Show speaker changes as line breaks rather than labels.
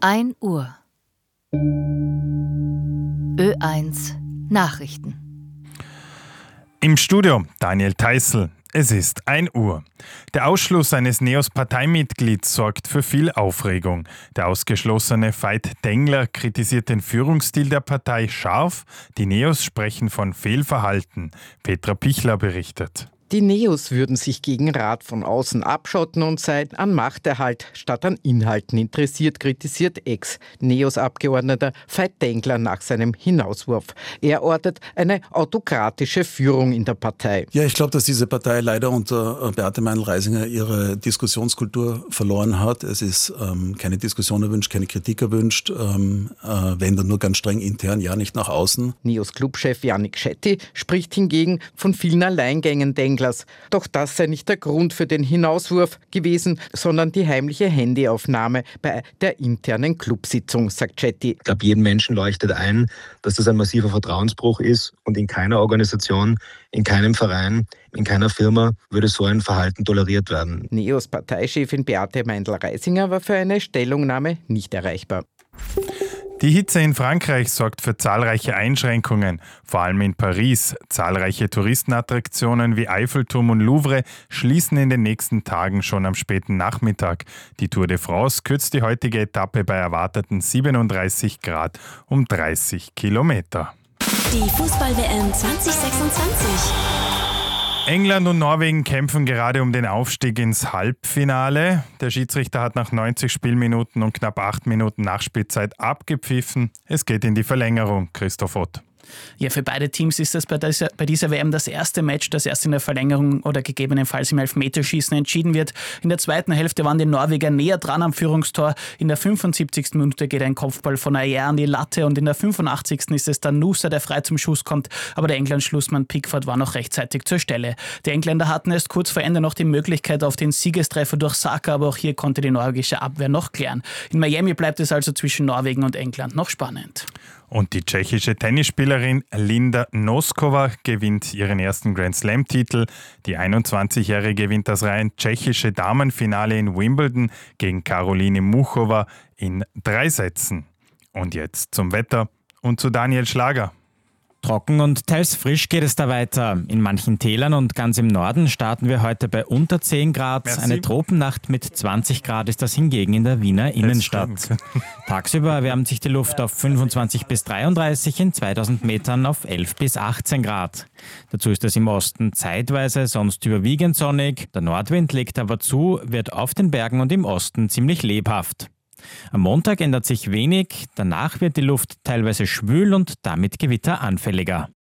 1 Uhr. Ö1 Nachrichten.
Im Studio Daniel Theißl. Es ist 1 Uhr. Der Ausschluss eines NEOS-Parteimitglieds sorgt für viel Aufregung. Der ausgeschlossene Veit Dengler kritisiert den Führungsstil der Partei scharf. Die NEOS sprechen von Fehlverhalten. Petra Pichler berichtet.
Die NEOS würden sich gegen Rat von außen abschotten und seien an Machterhalt statt an Inhalten interessiert, kritisiert Ex-NEOS-Abgeordneter Veit Dengler nach seinem Hinauswurf. Er ortet eine autokratische Führung in der Partei.
Ja, ich glaube, dass diese Partei leider unter Beate Meindl-Reisinger ihre Diskussionskultur verloren hat. Es ist keine Diskussion erwünscht, keine Kritik erwünscht, wenn dann nur ganz streng intern, ja nicht nach außen.
NEOS-Clubchef Jannik Shetty spricht hingegen von vielen Alleingängen Denglers. Doch das sei nicht der Grund für den Hinauswurf gewesen, sondern die heimliche Handyaufnahme bei der internen Clubsitzung, sagt Shetty.
Ich glaube, jedem Menschen leuchtet ein, dass das ein massiver Vertrauensbruch ist und in keiner Organisation, in keinem Verein, in keiner Firma würde so ein Verhalten toleriert werden.
NEOS-Parteichefin Beate Meindl-Reisinger war für eine Stellungnahme nicht erreichbar.
Die Hitze in Frankreich sorgt für zahlreiche Einschränkungen, vor allem in Paris. Zahlreiche Touristenattraktionen wie Eiffelturm und Louvre schließen in den nächsten Tagen schon am späten Nachmittag. Die Tour de France kürzt die heutige Etappe bei erwarteten 37 Grad um 30 Kilometer.
Die Fußball-WM 2026.
England und Norwegen kämpfen gerade um den Aufstieg ins Halbfinale. Der Schiedsrichter hat nach 90 Spielminuten und knapp 8 Minuten Nachspielzeit abgepfiffen. Es geht in die Verlängerung. Christoph Ott.
Ja, für beide Teams ist das bei dieser WM das erste Match, das erst in der Verlängerung oder gegebenenfalls im Elfmeterschießen entschieden wird. In der zweiten Hälfte waren die Norweger näher dran am Führungstor. In der 75. Minute geht ein Kopfball von Ajer an die Latte und in der 85. ist es dann Nusa, der frei zum Schuss kommt. Aber der England-Schlussmann Pickford war noch rechtzeitig zur Stelle. Die Engländer hatten erst kurz vor Ende noch die Möglichkeit auf den Siegestreffer durch Saka, aber auch hier konnte die norwegische Abwehr noch klären. In Miami bleibt es also zwischen Norwegen und England noch spannend.
Und die tschechische Tennisspielerin Linda Noskova gewinnt ihren ersten Grand-Slam-Titel. Die 21-Jährige gewinnt das rein tschechische Damenfinale in Wimbledon gegen Caroline Muchova in 3 Sätzen. Und jetzt zum Wetter und zu Daniel Schlager.
Trocken und teils frisch geht es da weiter. In manchen Tälern und ganz im Norden starten wir heute bei unter 10 Grad.
Merci.
Eine Tropennacht mit 20 Grad ist das hingegen in der Wiener Innenstadt. Tagsüber erwärmt sich die Luft auf 25 bis 33, in 2000 Metern auf 11 bis 18 Grad. Dazu ist es im Osten zeitweise, sonst überwiegend sonnig. Der Nordwind legt aber zu, wird auf den Bergen und im Osten ziemlich lebhaft. Am Montag ändert sich wenig, danach wird die Luft teilweise schwül und damit gewitteranfälliger.